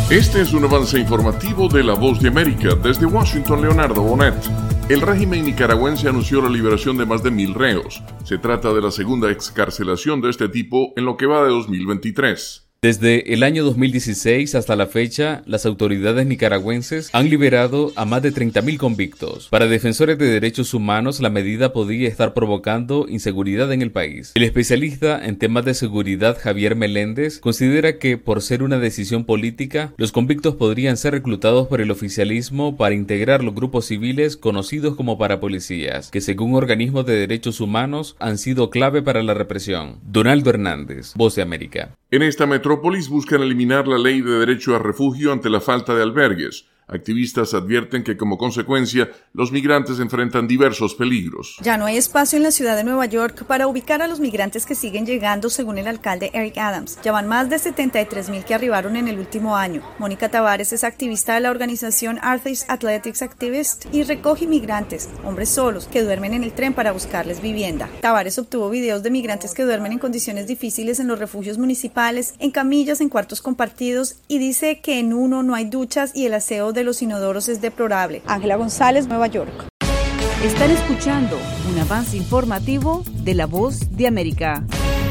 Este es un avance informativo de La Voz de América. Desde Washington, Leonardo Bonet. El régimen nicaragüense anunció la liberación de más de 1,000 reos. Se trata de la segunda excarcelación de este tipo en lo que va de 2023. Desde el año 2016 hasta la fecha, las autoridades nicaragüenses han liberado a más de 30.000 convictos. Para defensores de derechos humanos, la medida podía estar provocando inseguridad en el país. El especialista en temas de seguridad Javier Meléndez considera que, por ser una decisión política, los convictos podrían ser reclutados por el oficialismo para integrar los grupos civiles conocidos como parapolicías, que según organismos de derechos humanos han sido clave para la represión. Donaldo Hernández, Voz de América. En esta metrópolis buscan eliminar la ley de derecho a refugio ante la falta de albergues. Activistas advierten que como consecuencia los migrantes enfrentan diversos peligros. Ya no hay espacio en la ciudad de Nueva York para ubicar a los migrantes que siguen llegando, según el alcalde Eric Adams. Ya van más de 73,000 que arribaron en el último año. Mónica Tavares es activista de la organización Arthur's Athletics Activist y recoge migrantes, hombres solos, que duermen en el tren para buscarles vivienda. Tavares obtuvo videos de migrantes que duermen en condiciones difíciles en los refugios municipales, en camillas, en cuartos compartidos, y dice que en uno no hay duchas y el aseo de los inodoros es deplorable. Ángela González, Nueva York. Están escuchando un avance informativo de La Voz de América.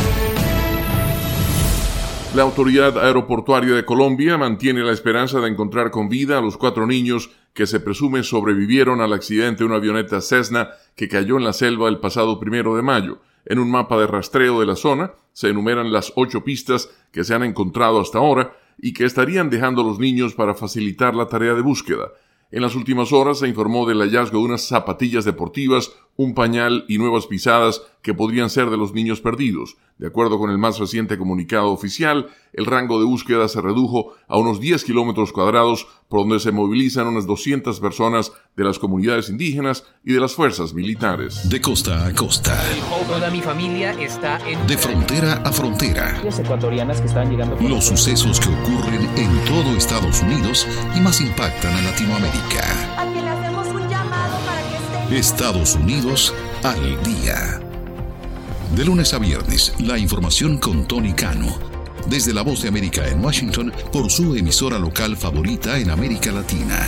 La Autoridad Aeroportuaria de Colombia mantiene la esperanza de encontrar con vida a los 4 niños que se presume sobrevivieron al accidente de una avioneta Cessna que cayó en la selva el pasado 1 de mayo. En un mapa de rastreo de la zona se enumeran las 8 pistas que se han encontrado hasta ahora y que estarían dejando los niños para facilitar la tarea de búsqueda. En las últimas horas se informó del hallazgo de unas zapatillas deportivas, un pañal y nuevas pisadas que podrían ser de los niños perdidos. De acuerdo con el más reciente comunicado oficial, el rango de búsqueda se redujo a unos 10 kilómetros cuadrados, por donde se movilizan unas 200 personas de las comunidades indígenas y de las fuerzas militares. De costa a costa. Toda mi familia está en... De frontera a frontera. Las ecuatorianas que están llegando... Los sucesos que ocurren en todo Estados Unidos y más impactan a Latinoamérica. A que le hacemos un llamado para que esté... Estados Unidos al día. De lunes a viernes, la información con Tony Cano. Desde La Voz de América en Washington, por su emisora local favorita en América Latina.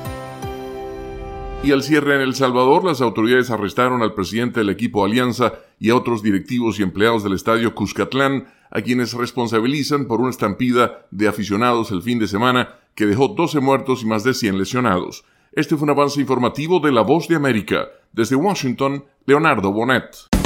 Y al cierre en El Salvador, las autoridades arrestaron al presidente del equipo Alianza y a otros directivos y empleados del estadio Cuscatlán, a quienes responsabilizan por una estampida de aficionados el fin de semana que dejó 12 muertos y más de 100 lesionados. Este fue un avance informativo de La Voz de América. Desde Washington, Leonardo Bonet.